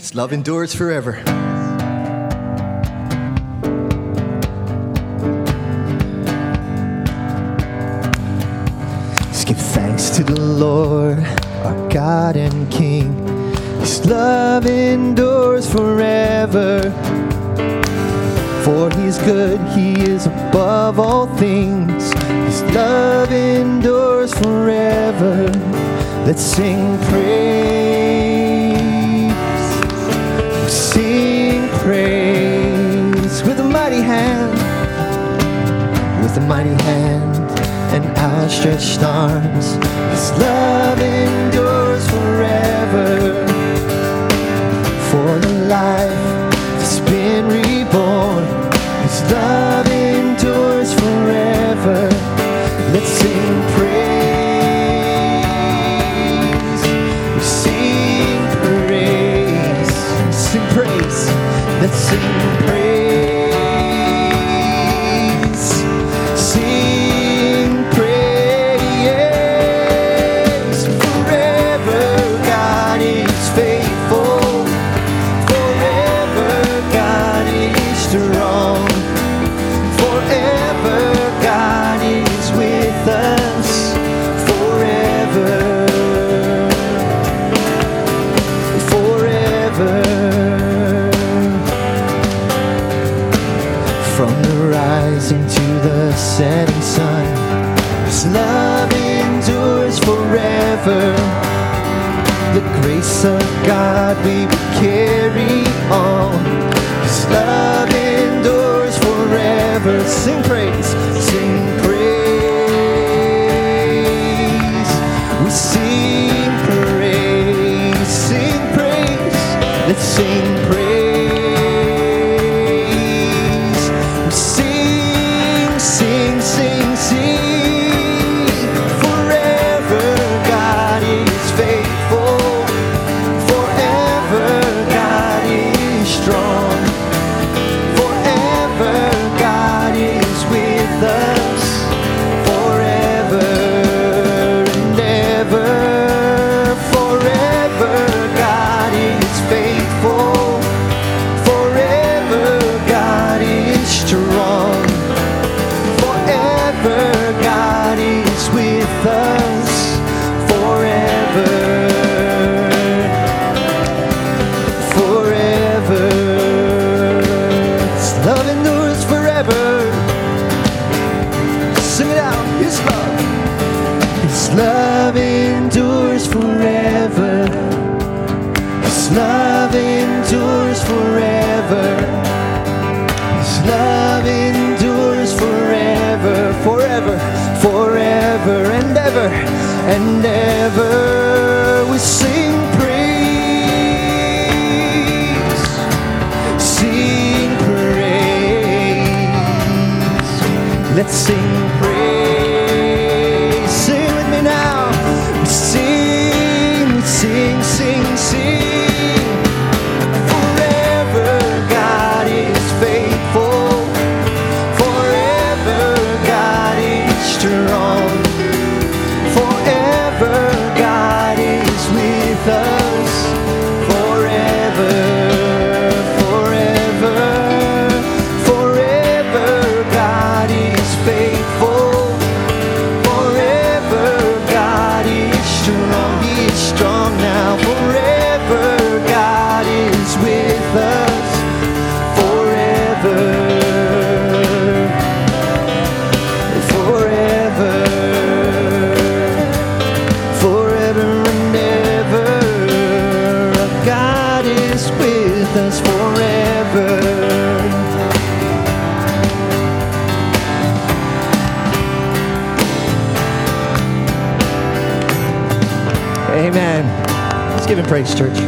His love endures forever. Let's give thanks to the Lord, our God and King. His love endures forever. For He's good, He is above all things. His love endures forever. Let's sing praise. Sing praise with a mighty hand. With a mighty hand and outstretched arms. His love endures forever. For the life that's been reborn, His love endures forever. Let's sing praise. We sing praise. Sing praise. Let's sing praise. Sing praise. Forever God is faithful. Forever God is strong. Forever God is with us. Forever. Forever. From the rising to the setting sun, His love endures forever. The grace of God we will carry on. His love endures forever. Sing praise, sing praise. We sing praise, sing praise. Let's sing praise. We sing, sing, sing, sing. Forever God is faithful. Forever God is strong. Forever God is with us. Forever and ever. Forever God is faithful. Forever God is strong. Forever God is with us. Forever. Forever. His love endures forever. Sing it out. His love. His love endures forever. His love endures forever. His love endures forever. Forever. Forever and ever. And ever. We sing praise. Sing praise. Let's sing praise. Sing with me now. We sing, sing, sing, sing. Forever God is faithful. Forever God is strong. Forever God is with us. Forever, forever, forever God is faithful. Forever God is strong. He is strong now. Forever God is with us. Forever. Forever. Forever and ever. God is with us forever. Amen. Let's give Him praise, church.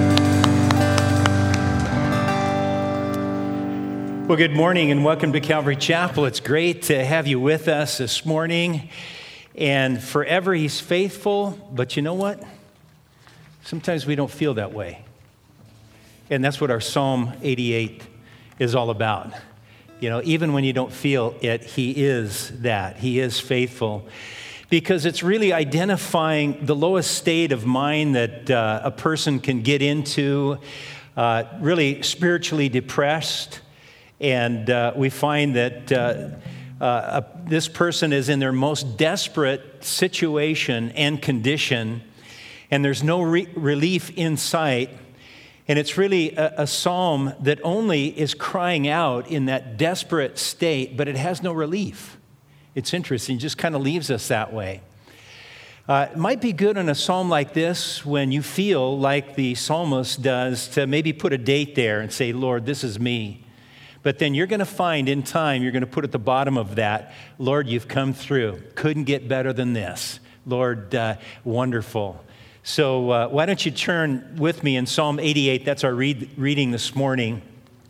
Well, good morning and welcome to Calvary Chapel. It's great to have you with us this morning. And forever He's faithful, but you know what? Sometimes we don't feel that way. And that's what our Psalm 88 is all about. You know, even when you don't feel it, He is that. He is faithful. Because it's really identifying the lowest state of mind that a person can get into really spiritually depressed, and we find that this person is in their most desperate situation and condition, and there's no relief in sight. And it's really a psalm that only is crying out in that desperate state, but it has no relief. It's interesting, it just kind of leaves us that way. It might be good in a psalm like this when you feel like the psalmist does to maybe put a date there and say, Lord, this is me. But then you're going to find in time, you're going to put at the bottom of that, Lord, you've come through. Couldn't get better than this. Lord, wonderful. So why don't you turn with me in Psalm 88. That's our reading this morning.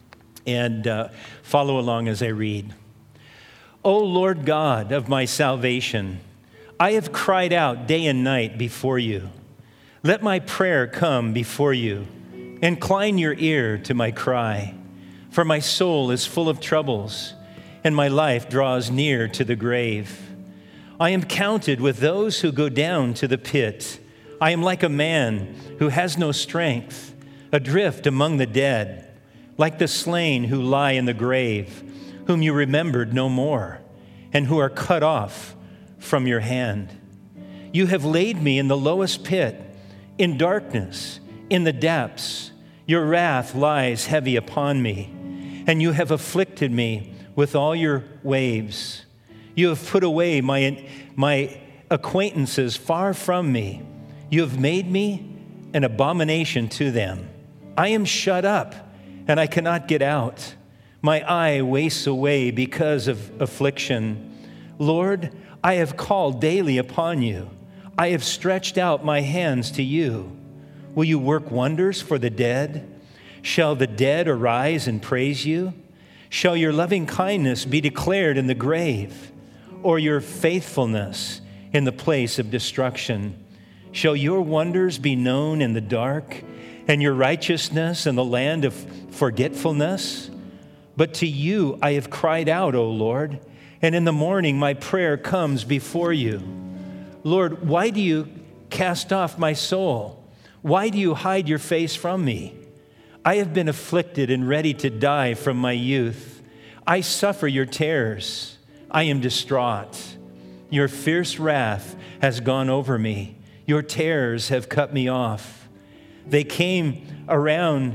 And follow along as I read. O Lord God of my salvation, I have cried out day and night before you. Let my prayer come before you. Incline your ear to my cry. For my soul is full of troubles, and my life draws near to the grave. I am counted with those who go down to the pit. I am like a man who has no strength, adrift among the dead, like the slain who lie in the grave, whom you remembered no more, and who are cut off from your hand. You have laid me in the lowest pit, in darkness, in the depths. Your wrath lies heavy upon me, and you have afflicted me with all your waves. You have put away my acquaintances far from me. You have made me an abomination to them. I am shut up, and I cannot get out. My eye wastes away because of affliction. Lord, I have called daily upon you. I have stretched out my hands to you. Will you work wonders for the dead? Shall the dead arise and praise you? Shall your loving kindness be declared in the grave, or your faithfulness in the place of destruction? Shall your wonders be known in the dark, and your righteousness in the land of forgetfulness? But to you I have cried out, O Lord, and in the morning my prayer comes before you. Lord, why do you cast off my soul? Why do you hide your face from me? I have been afflicted and ready to die from my youth. I suffer your terrors. I am distraught. Your fierce wrath has gone over me. Your terrors have cut me off. They came around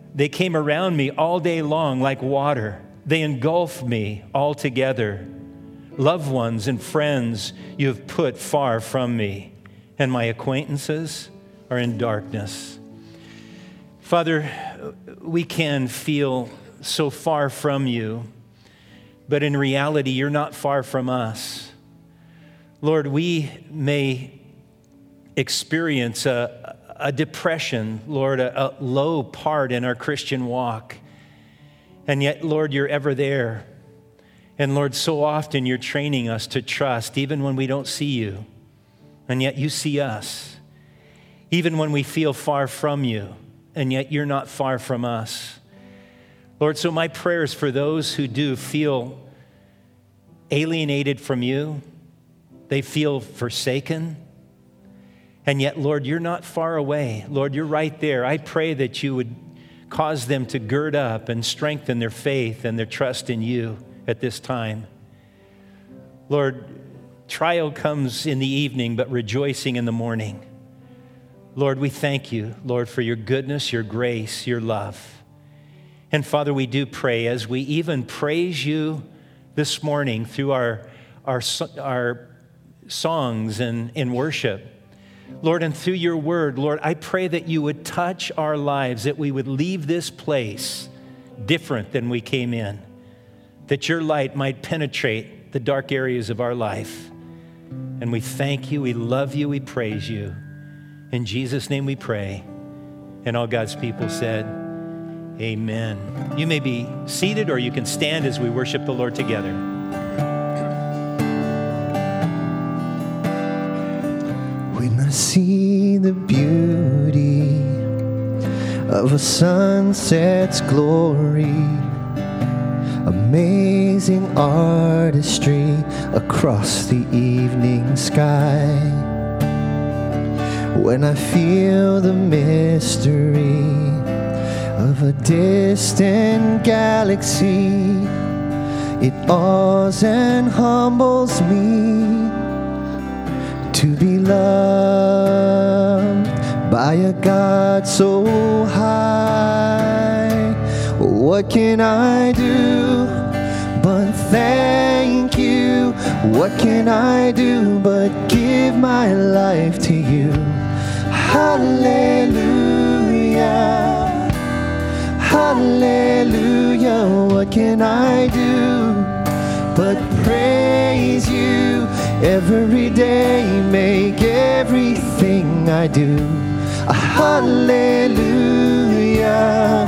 me all day long like water. They engulfed me altogether. Loved ones and friends you have put far from me, and my acquaintances are in darkness. Father, we can feel so far from you, but in reality, you're not far from us. Lord, we may experience a depression, Lord, a low part in our Christian walk. And yet, Lord, you're ever there. And Lord, so often you're training us to trust, even when we don't see you. And yet you see us. Even when we feel far from you, and yet you're not far from us. Lord, so my prayer is for those who do feel alienated from you. They feel forsaken. And yet, Lord, you're not far away. Lord, you're right there. I pray that you would cause them to gird up and strengthen their faith and their trust in you at this time. Lord, trial comes in the evening, but rejoicing in the morning. Lord, we thank you, Lord, for your goodness, your grace, your love. And Father, we do pray as we even praise you this morning through our songs and in worship. Lord, and through your word, Lord, I pray that you would touch our lives, that we would leave this place different than we came in, that your light might penetrate the dark areas of our life. And we thank you, we love you, we praise you. In Jesus' name we pray. And all God's people said, amen. You may be seated or you can stand as we worship the Lord together. When I see the beauty of a sunset's glory, amazing artistry across the evening sky, when I feel the mystery of a distant galaxy. It awes and humbles me to be loved by a God so high. What can I do but thank you? What can I do but give my life to you? Hallelujah, hallelujah. What can I do but praise you? Every day make everything I do. Hallelujah,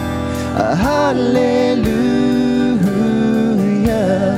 hallelujah,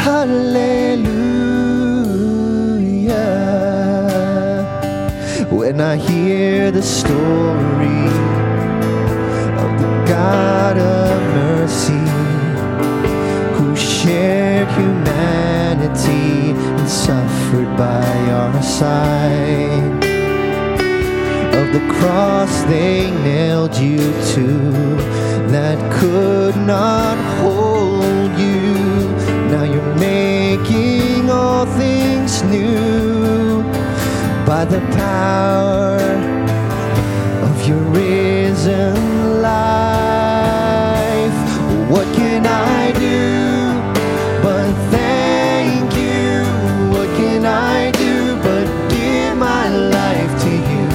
hallelujah. When I hear the story of the God of mercy who shared humanity and suffered by our side, of the cross they nailed you to that could not hold you. Now you're making all things new by the power of your risen life. What can I do but thank you? What can I do but give my life to you?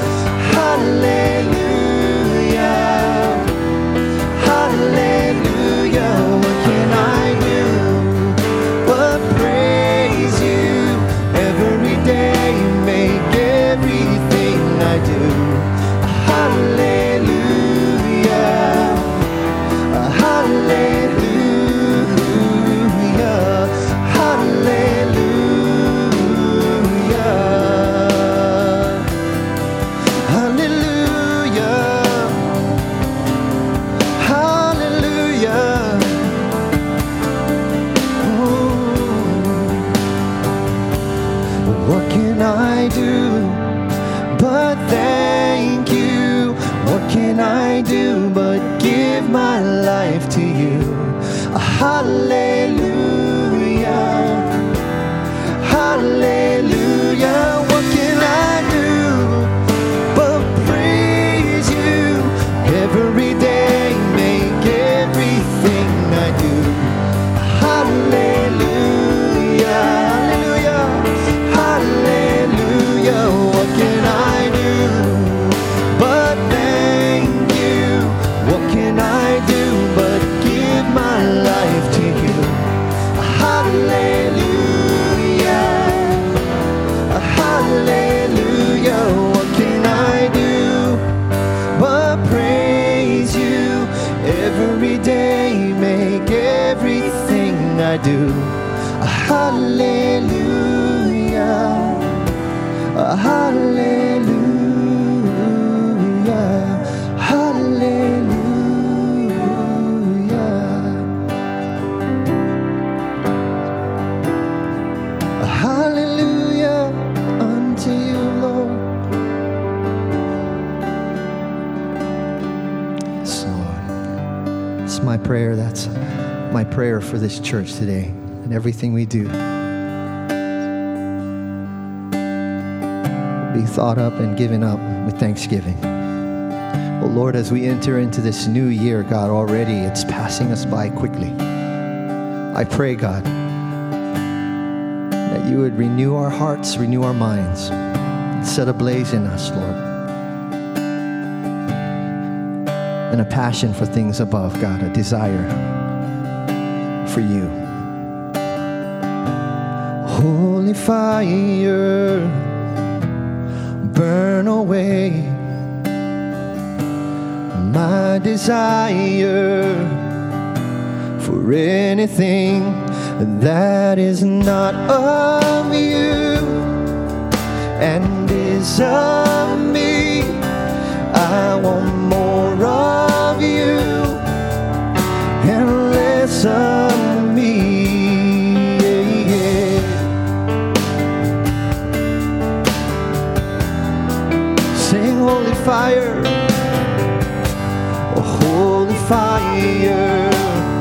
Hallelujah, hallelujah. What can I do but praise you? Every day make everything I do. Hallelujah, hallelujah, hallelujah, hallelujah, hallelujah. What can I do but thank you? What can I do but give my life to you? Hallelujah, hallelujah. What can I do but praise you? Every day make everything I do. Hallelujah, hallelujah, hallelujah. What can I do but thank you? What can I do but give my life to you? Hallelujah, hallelujah. What can I do but praise you? Every day make everything I do. Hallelujah, hallelujah, hallelujah, hallelujah unto you, Lord. Yes, Lord. It's my prayer. That's my prayer for this church today and everything we do. Be thought up and given up with thanksgiving. Oh Lord, as we enter into this new year, God, already it's passing us by quickly. I pray, God, that you would renew our hearts, renew our minds, and set ablaze in us, Lord, and a passion for things above, God, a desire for you. Holy fire, burn away my desire for anything that is not of you and is of me. I want more of you and less of me. Sing holy fire, fire,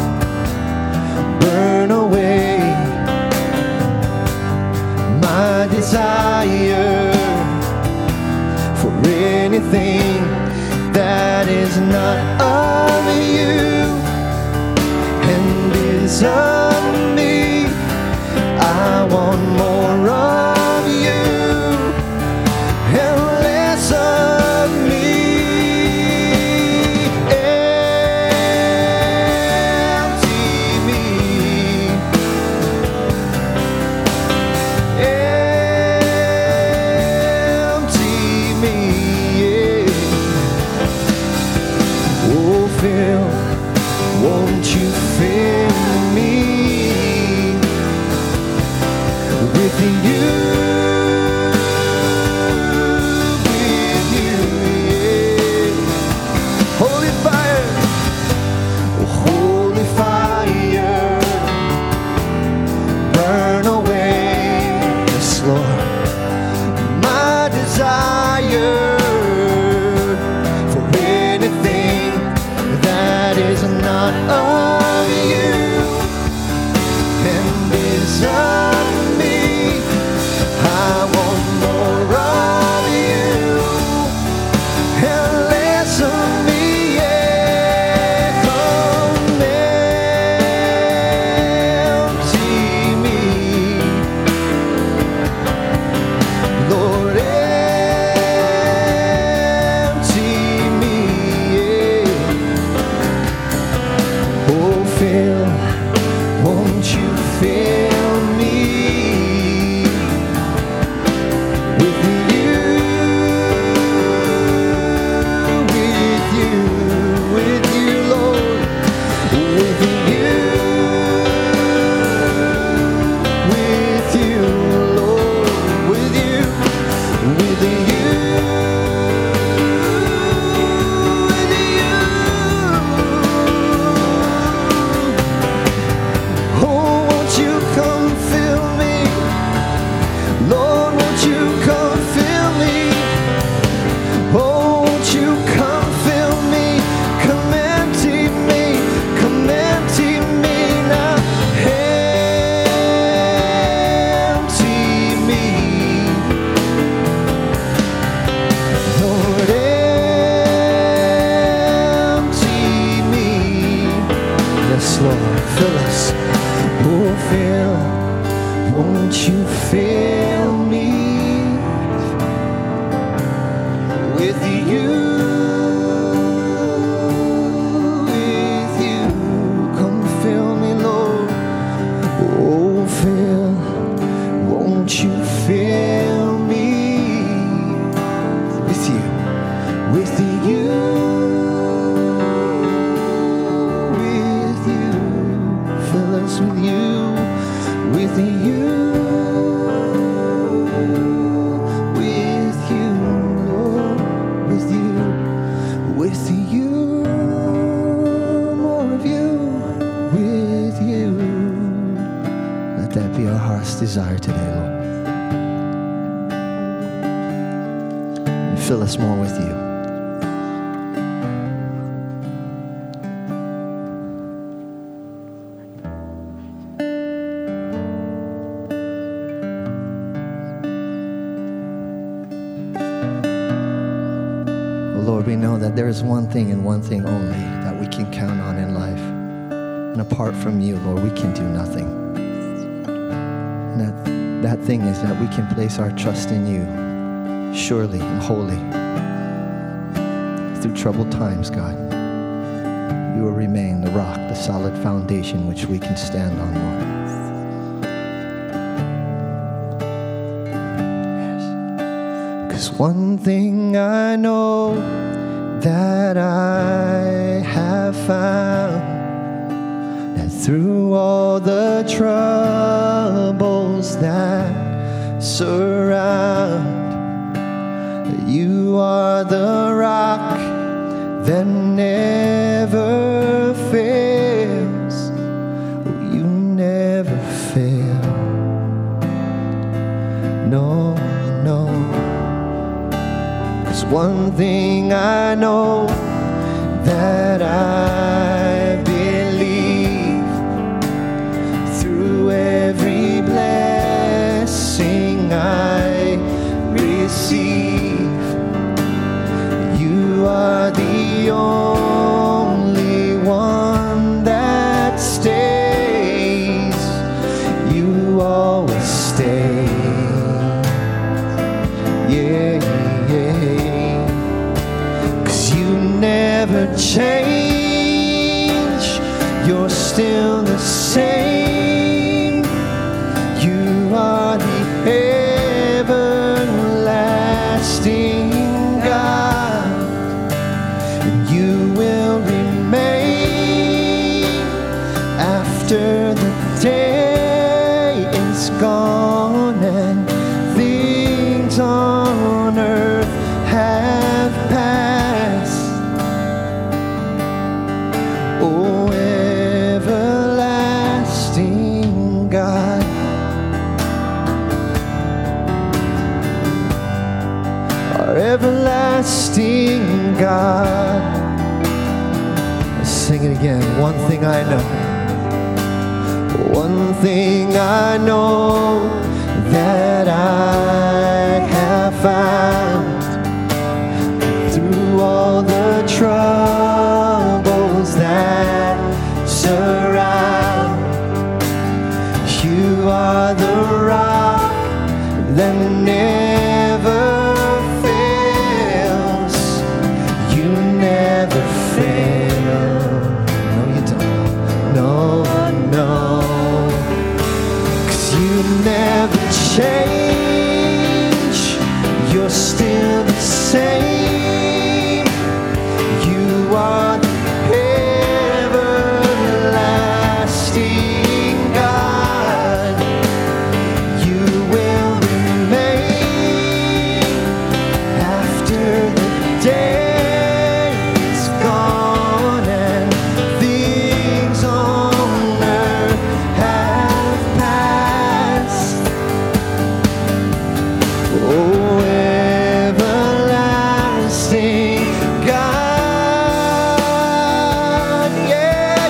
burn away my desire for anything that is not of you and is of me. I want more of you and less of me. Empty me. Empty me, yeah. Oh, fill, won't you fill me with you? Desire today, Lord. And fill us more with you. Oh, Lord, we know that there is one thing and one thing only that we can count on in life. And apart from you, Lord, we can do nothing. That thing is that we can place our trust in you, surely and wholly. Through troubled times, God, you will remain the rock, the solid foundation which we can stand on, Lord. Yes. 'Cause one thing I know that I have found, that through all the troubles that surround, you are the rock that never fails. You never fail. No, no. 'Cause one thing I know that I change. You're still the same. You are the everlasting God, and you will remain after the day is gone and things on earth have passed. Oh, everlasting God, our everlasting God. Let's sing it again. One thing I know. One thing I know, that I have found through all the troubles that surround. You are the rock that never fails. You never fail. No, you don't. No, no. You never change. You're still the same. You are the everlasting God. You will remain after the day is gone and things on earth have passed. Oh, everlasting God, yeah,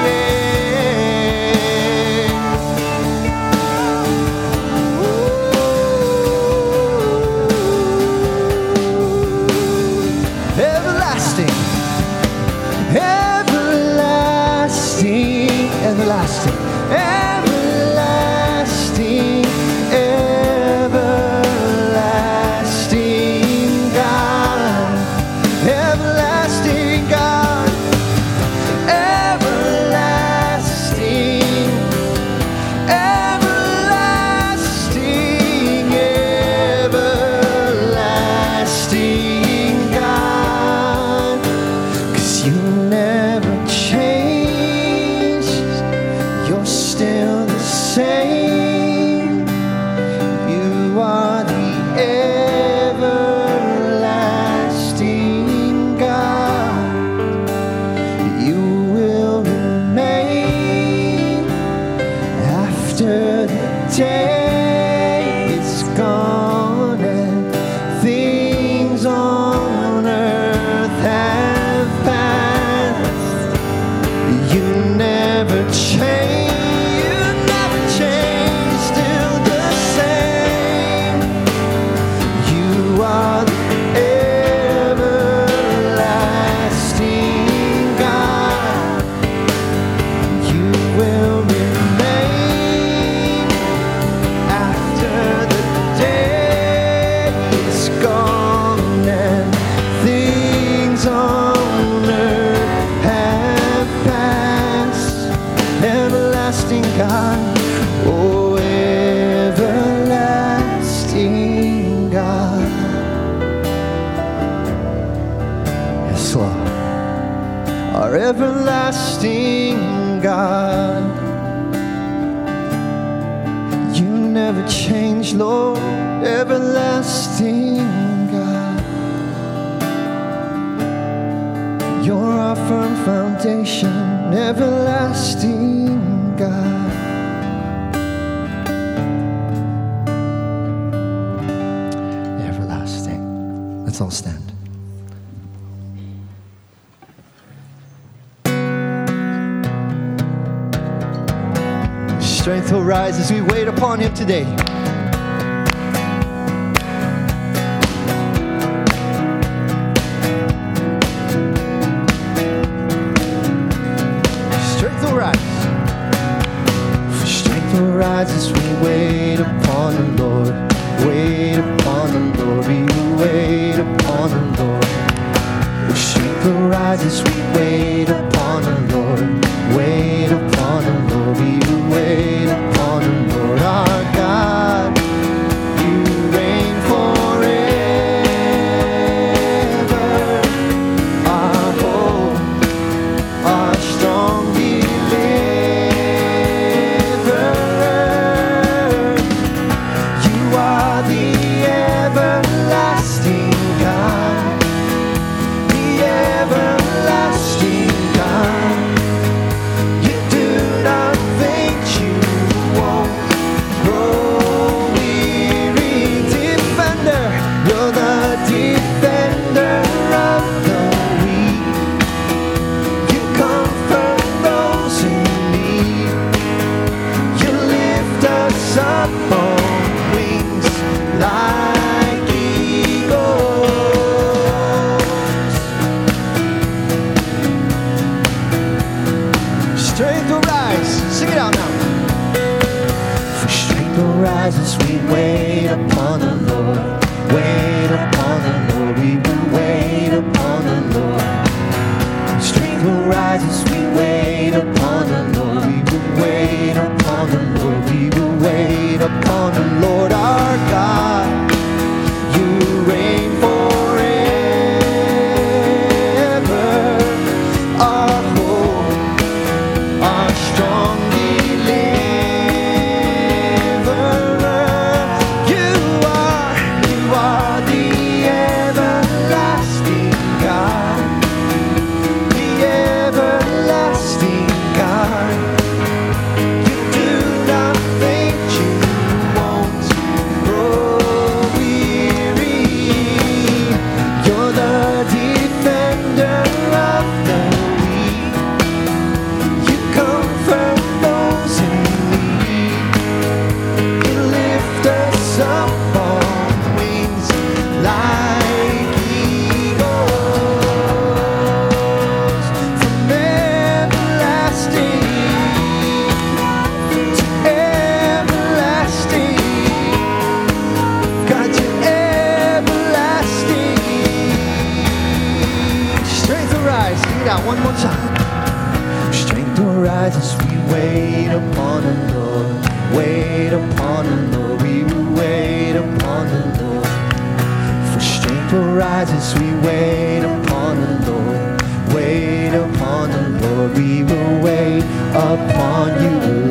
yeah. Everlasting, everlasting, everlasting, everlasting, everlasting God, everlasting God, everlasting, everlasting, everlasting God. 'Cause you never change. You're still the same. You are the everlasting God. You will remain after the day is gone and things on earth have passed. You never change. You never change. Still the same. You are the everlasting God. You will remain after the day is gone and things on earth have passed. Everlasting God, oh, everlasting God. Yes, Lord, our everlasting God. You never change, Lord, everlasting God. You're our firm foundation, everlasting God. Everlasting. Let's all stand. Strength will rise as we wait upon Him today. Strength will rise. Strength will rise as we wait upon the Lord. Wait upon the Lord. We wait upon the Lord. Strength will rise as we wait wait upon the Lord. Wait upon the Lord. We will wait upon the Lord our God. You reign forever. Our hope, our strong deliverer. You are the everlasting God. The everlasting God. You do not think you won't grow weary. Defender, you're the defender of the weak. You comfort those in need. You lift us up on wings like eagles. Strength will rise. Sing it out now. For strength will rise as we wait upon the Lord. Wait upon the Lord. We will wait upon the Lord. Strength will rise as we wait upon the Lord. We will wait upon the Lord. We will wait upon the Lord our God. You reign forever. Our hope, our strong deliverer. You are the everlasting God. The everlasting God. You do not think you won't grow weary. You're the defender of the weak. You comfort those in need. You lift us up on wings like eagles. From everlasting to everlasting, God, you're everlasting. Strength will rise. Sing it out one more time. Strength will rise as we wait upon the Lord. Wait upon the Lord. We will wait upon the Lord. For strength will rise as we wait upon the Lord. Wait upon the Lord. We will wait upon you,